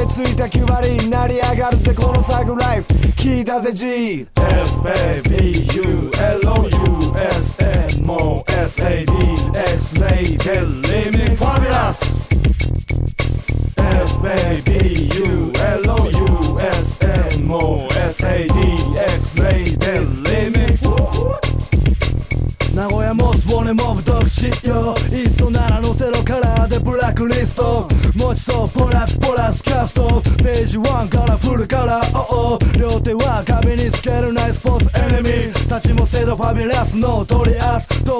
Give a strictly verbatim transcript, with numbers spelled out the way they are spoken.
ついたきゅう割になり上がるぜこのサグライフ聞いたぜ G F A B U L O U S A もう S A D X-Ray でリミックスファビュラス F A B U L O U S A もう エスエーディーエックスレイ でリミックス名古屋モスボネモブドッグシッよイーストならのせろカラーでブラックリスト持ちそうポラスポラスキャストページワンからフルカラーおお両手は壁につけるナイスポーツエネミー立ちもせろファビュラスの取り合す